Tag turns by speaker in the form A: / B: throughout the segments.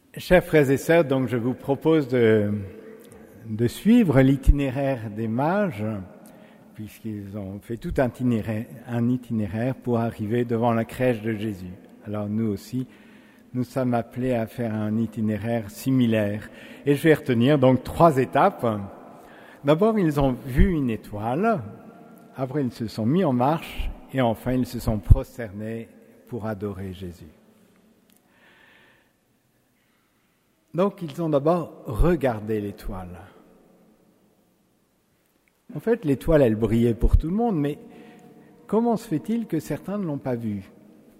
A: Chers frères et sœurs, donc je vous propose de suivre l'itinéraire des mages, puisqu'ils ont fait tout un itinéraire pour arriver devant la crèche de Jésus. Alors nous aussi, nous sommes appelés à faire un itinéraire similaire. Et je vais retenir donc 3 étapes. D'abord, ils ont vu une étoile, après ils se sont mis en marche, et enfin ils se sont prosternés pour adorer Jésus. Donc, ils ont d'abord regardé l'étoile. En fait, l'étoile, elle brillait pour tout le monde, mais comment se fait-il que certains ne l'ont pas vue ?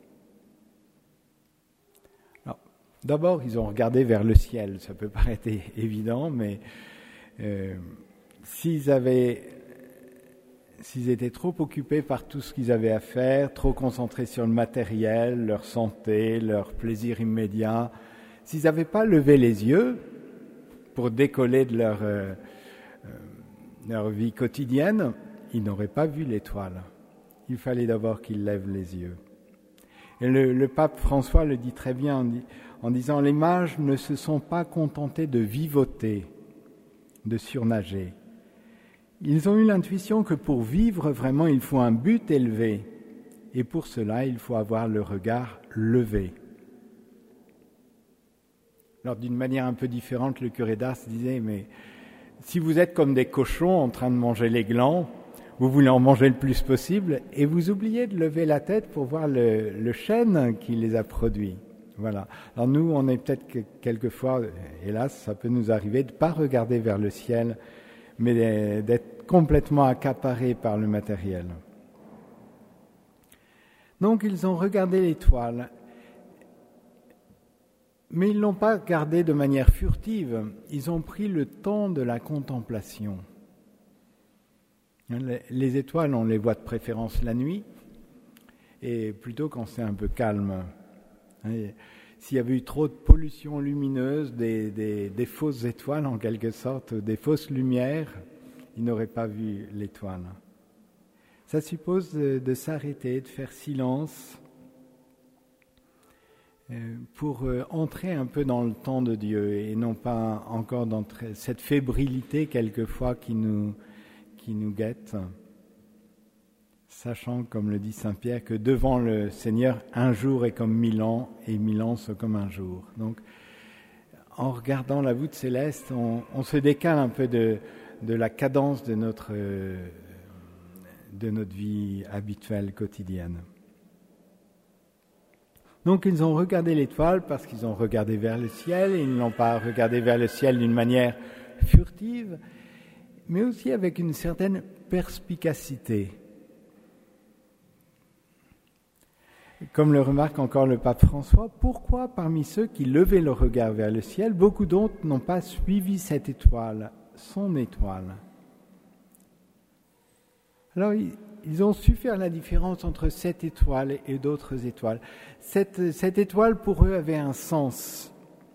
A: Alors, d'abord, ils ont regardé vers le ciel. Ça peut paraître évident, mais s'ils étaient trop occupés par tout ce qu'ils avaient à faire, trop concentrés sur le matériel, leur santé, leur plaisir immédiat, s'ils n'avaient pas levé les yeux pour décoller de leur vie quotidienne, ils n'auraient pas vu l'étoile. Il fallait d'abord qu'ils lèvent les yeux. Et le pape François le dit très bien en disant « Les mages ne se sont pas contentés de vivoter, de surnager. Ils ont eu l'intuition que pour vivre vraiment, il faut un but élevé. Et pour cela, il faut avoir le regard levé. » Alors, d'une manière un peu différente, le curé d'Ars disait « Mais si vous êtes comme des cochons en train de manger les glands, vous voulez en manger le plus possible et vous oubliez de lever la tête pour voir le chêne qui les a produits. » Voilà. Alors nous, on est peut-être que quelquefois, hélas, ça peut nous arriver de ne pas regarder vers le ciel, mais d'être complètement accaparés par le matériel. Donc, ils ont regardé l'étoile. Mais ils ne l'ont pas regardé de manière furtive, ils ont pris le temps de la contemplation. Les étoiles, on les voit de préférence la nuit, et plutôt quand c'est un peu calme. S'il y avait eu trop de pollution lumineuse, des fausses étoiles en quelque sorte, des fausses lumières, ils n'auraient pas vu l'étoile. Ça suppose de s'arrêter, de faire silence, pour entrer un peu dans le temps de Dieu et non pas encore dans cette fébrilité quelquefois qui nous guette, sachant, comme le dit Saint Pierre, que devant le Seigneur, un jour est comme 1000 ans et 1000 ans sont comme un jour. Donc, en regardant la voûte céleste, on se décale un peu de la cadence de notre vie habituelle, quotidienne. Donc ils ont regardé l'étoile parce qu'ils ont regardé vers le ciel et ils ne l'ont pas regardé vers le ciel d'une manière furtive, mais aussi avec une certaine perspicacité. Comme le remarque encore le pape François, pourquoi parmi ceux qui levaient le regard vers le ciel, beaucoup d'autres n'ont pas suivi cette étoile, son étoile ? Alors ils ont su faire la différence entre cette étoile et d'autres étoiles. Cette étoile, pour eux, avait un sens.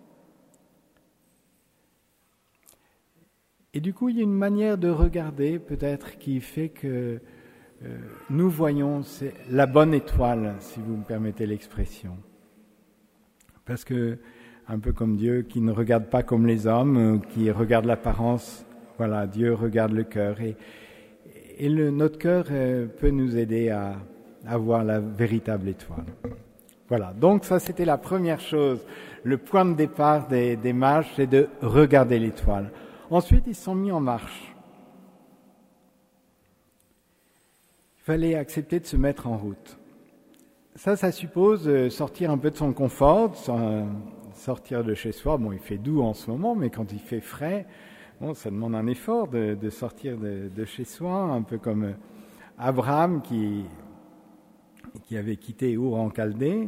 A: Et du coup, il y a une manière de regarder, peut-être, qui fait que nous voyons la bonne étoile, si vous me permettez l'expression. Parce que, un peu comme Dieu, qui ne regarde pas comme les hommes, qui regarde l'apparence, voilà, Dieu regarde le cœur. Et notre cœur peut nous aider à voir la véritable étoile. Voilà, donc ça c'était la première chose. Le point de départ des mages, c'est de regarder l'étoile. Ensuite, ils se sont mis en marche. Il fallait accepter de se mettre en route. Ça suppose sortir un peu de son confort, sortir de chez soi. Bon, il fait doux en ce moment, mais quand il fait frais, bon, ça demande un effort de sortir de chez soi, un peu comme Abraham qui avait quitté Our en Chaldée.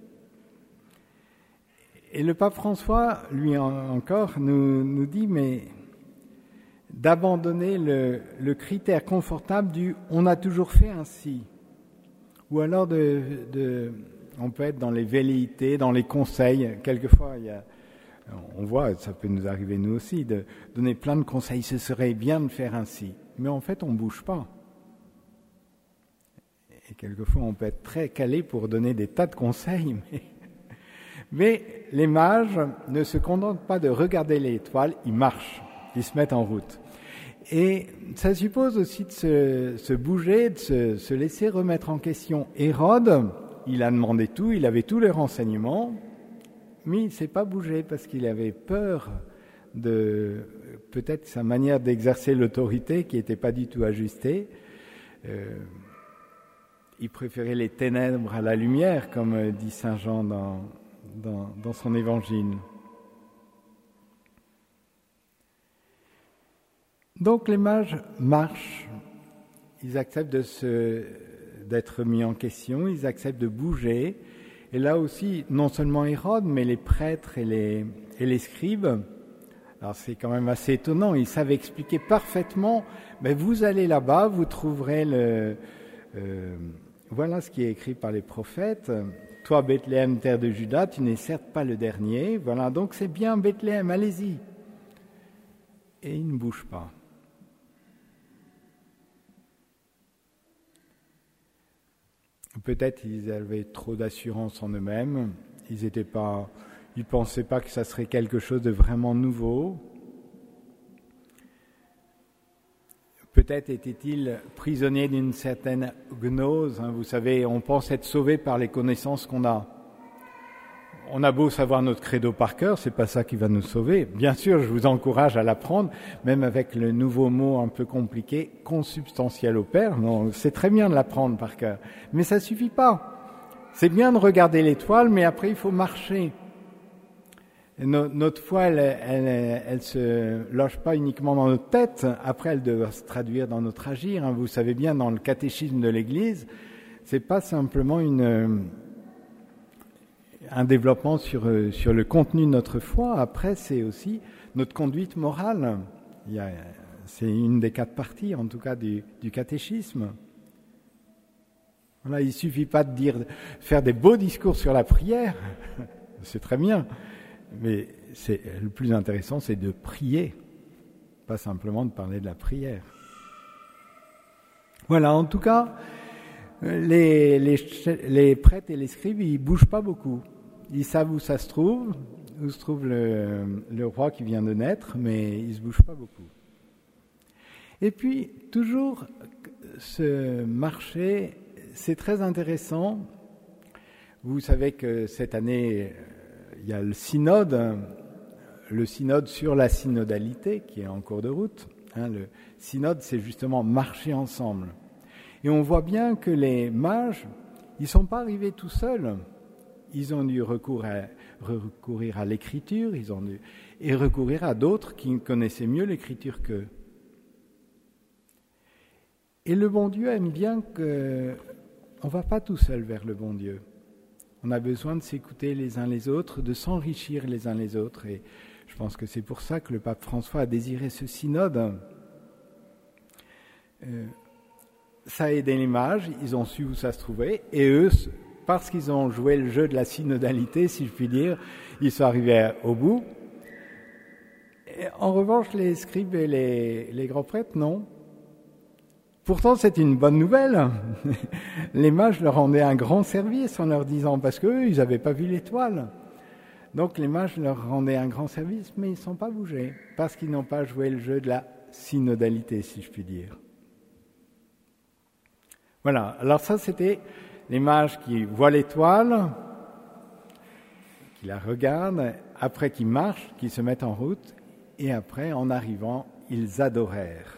A: Et le pape François, lui encore, nous dit, mais d'abandonner le critère confortable du « on a toujours fait ainsi ». Ou alors on peut être dans les velléités, dans les conseils. Quelquefois, on voit, ça peut nous arriver nous aussi, de donner plein de conseils, ce serait bien de faire ainsi. Mais en fait, on ne bouge pas. Et quelquefois, on peut être très calé pour donner des tas de conseils, Mais les mages ne se contentent pas de regarder l'étoile, ils marchent, ils se mettent en route. Et ça suppose aussi de se bouger, de se laisser remettre en question. Hérode, il a demandé tout, il avait tous les renseignements, mais il ne s'est pas bougé parce qu'il avait peur de peut-être sa manière d'exercer l'autorité qui n'était pas du tout ajustée. Il préférait les ténèbres à la lumière, comme dit saint Jean dans son évangile. Donc les mages marchent, ils acceptent d'être mis en question, ils acceptent de bouger. Et là aussi, non seulement Hérode, mais les prêtres et les scribes, alors c'est quand même assez étonnant, ils savent expliquer parfaitement, mais vous allez là-bas, vous trouverez voilà ce qui est écrit par les prophètes. Toi, Bethléem, terre de Juda, tu n'es certes pas le dernier. Voilà, donc c'est bien Bethléem, allez-y. Et ils ne bougent pas. Peut-être ils avaient trop d'assurance en eux-mêmes. Ils pensaient pas que ça serait quelque chose de vraiment nouveau. Peut-être étaient-ils prisonniers d'une certaine gnose. Vous savez, on pense être sauvé par les connaissances qu'on a. On a beau savoir notre credo par cœur, c'est pas ça qui va nous sauver. Bien sûr, je vous encourage à l'apprendre, même avec le nouveau mot un peu compliqué, consubstantiel au Père. Non, c'est très bien de l'apprendre par cœur, mais ça suffit pas. C'est bien de regarder l'étoile, mais après il faut marcher. Notre foi, elle se loge pas uniquement dans notre tête, après elle doit se traduire dans notre agir. Vous savez bien, dans le catéchisme de l'Église, c'est pas simplement un développement sur le contenu de notre foi, après c'est aussi notre conduite morale. C'est une des 4 parties, en tout cas, du catéchisme. Voilà, il suffit pas de faire des beaux discours sur la prière, c'est très bien. Mais le plus intéressant, c'est de prier, pas simplement de parler de la prière. Voilà, en tout cas, les prêtres et les scribes, ils bougent pas beaucoup. Ils savent où se trouve le roi qui vient de naître, mais ils se bougent pas beaucoup. Et puis, toujours, ce marché, c'est très intéressant. Vous savez que cette année, il y a le synode sur la synodalité qui est en cours de route. Le synode, c'est justement marcher ensemble. Et on voit bien que les mages, ils ne sont pas arrivés tout seuls. Ils ont dû recourir à l'écriture, et recourir à d'autres qui connaissaient mieux l'écriture qu'eux. Et le bon Dieu aime bien qu'on ne va pas tout seul vers le bon Dieu. On a besoin de s'écouter les uns les autres, de s'enrichir les uns les autres. Et je pense que c'est pour ça que le pape François a désiré ce synode. Ça a aidé les mages, ils ont su où ça se trouvait. Et eux, parce qu'ils ont joué le jeu de la synodalité, si je puis dire, ils sont arrivés au bout. Et en revanche, les scribes et les grands prêtres, non. Pourtant, c'est une bonne nouvelle. Les mages leur rendaient un grand service en leur disant, parce qu'eux, ils n'avaient pas vu l'étoile. Donc les mages leur rendaient un grand service, mais ils ne sont pas bougés, parce qu'ils n'ont pas joué le jeu de la synodalité, si je puis dire. Voilà, alors ça, c'était les mages qui voient l'étoile, qui la regardent, après qui marchent, qui se mettent en route, et après, en arrivant, ils adorèrent.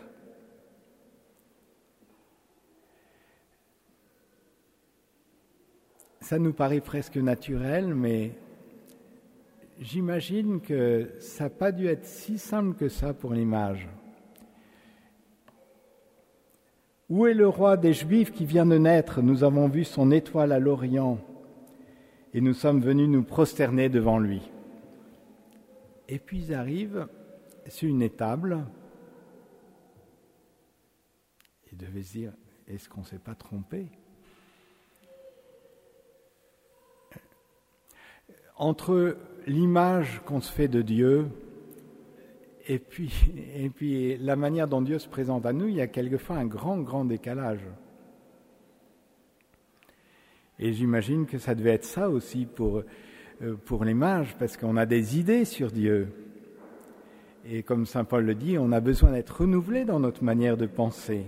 A: Ça nous paraît presque naturel, mais j'imagine que ça n'a pas dû être si simple que ça pour les mages. Où est le roi des Juifs qui vient de naître? Nous avons vu son étoile à l'Orient et nous sommes venus nous prosterner devant lui. Et puis ils arrivent sur une étable et devaient se dire, est-ce qu'on ne s'est pas trompé? Entre l'image qu'on se fait de Dieu et puis la manière dont Dieu se présente à nous, il y a quelquefois un grand décalage. Et j'imagine que ça devait être ça aussi pour pour les mages, parce qu'on a des idées sur Dieu. Et comme saint Paul le dit, on a besoin d'être renouvelé dans notre manière de penser.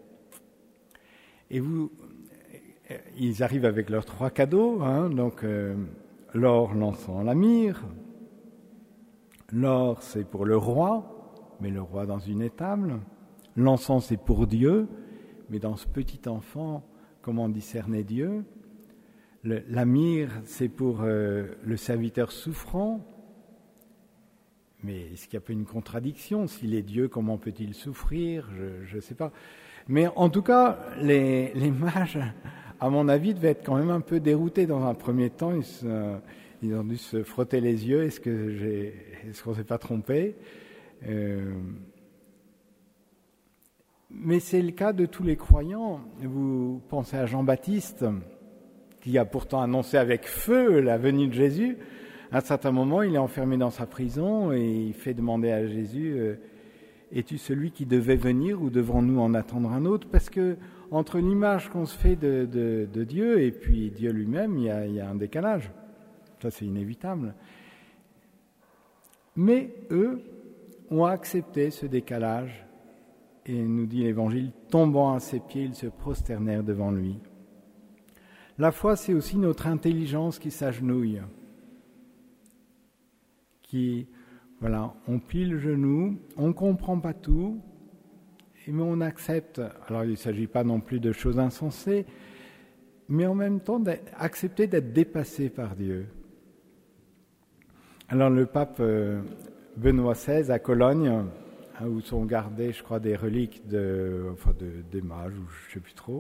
A: Et ils arrivent avec leurs 3 cadeaux, donc l'or, l'encens, la myrrhe. L'or, c'est pour le roi, mais le roi dans une étable. L'encens, c'est pour Dieu, mais dans ce petit enfant, comment discerner Dieu? La myrrhe, c'est pour le serviteur souffrant. Mais est-ce qu'il n'y a pas une contradiction? S'il est Dieu, comment peut-il souffrir? Je ne sais pas. Mais en tout cas, les mages, à mon avis, devaient être quand même un peu déroutés dans un premier temps. Ils ont dû se frotter les yeux. Est-ce qu'on ne s'est pas trompé? Mais c'est le cas de tous les croyants. Vous pensez à Jean-Baptiste, qui a pourtant annoncé avec feu la venue de Jésus. À un certain moment, il est enfermé dans sa prison et il fait demander à Jésus « Es-tu celui qui devait venir ou devrons-nous en attendre un autre ?» Parce que entre l'image qu'on se fait de Dieu et puis Dieu lui-même, il y a un décalage. Ça, c'est inévitable. Mais eux ont accepté ce décalage et nous dit l'Évangile, tombant à ses pieds, ils se prosternèrent devant lui. La foi, c'est aussi notre intelligence qui s'agenouille. On plie le genou, on ne comprend pas tout, mais on accepte. Alors il ne s'agit pas non plus de choses insensées, mais en même temps d'accepter d'être dépassé par Dieu. Alors le pape Benoît XVI à Cologne, où sont gardées, je crois, des reliques des mages, ou je ne sais plus trop.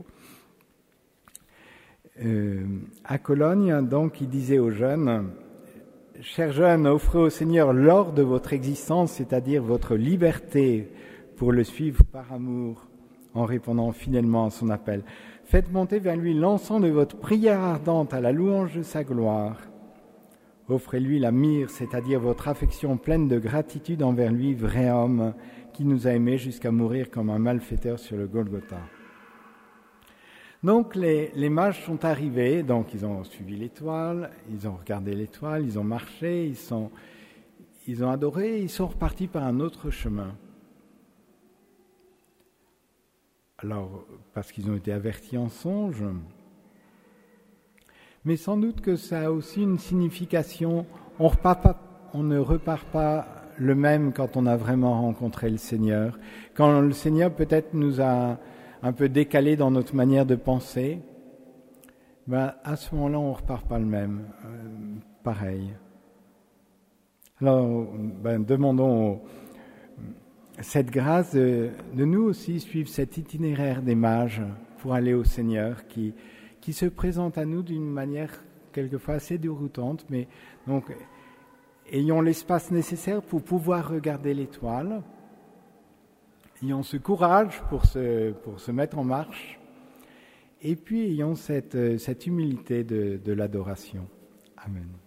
A: À Cologne, donc, il disait aux jeunes: chers jeunes, offrez au Seigneur l'or de votre existence, c'est-à-dire votre liberté, pour le suivre par amour, en répondant fidèlement à son appel. Faites monter vers lui l'encens de votre prière ardente à la louange de sa gloire. Offrez-lui la myrrhe, c'est-à-dire votre affection pleine de gratitude envers lui, vrai homme, qui nous a aimés jusqu'à mourir comme un malfaiteur sur le Golgotha. Donc les mages sont arrivés, donc ils ont suivi l'étoile, ils ont regardé l'étoile, ils ont marché, ils ont adoré, ils sont repartis par un autre chemin. Alors, parce qu'ils ont été avertis en songe, mais sans doute que ça a aussi une signification. On ne repart pas le même quand on a vraiment rencontré le Seigneur. Quand le Seigneur peut-être nous a un peu décalé dans notre manière de penser, à ce moment-là, on ne repart pas le même, pareil. Alors, demandons cette grâce de nous aussi suivre cet itinéraire des mages pour aller au Seigneur qui se présente à nous d'une manière quelquefois assez déroutante, mais donc ayons l'espace nécessaire pour pouvoir regarder l'étoile. Ayons ce courage pour se mettre en marche, et puis ayons cette humilité de l'adoration. Amen.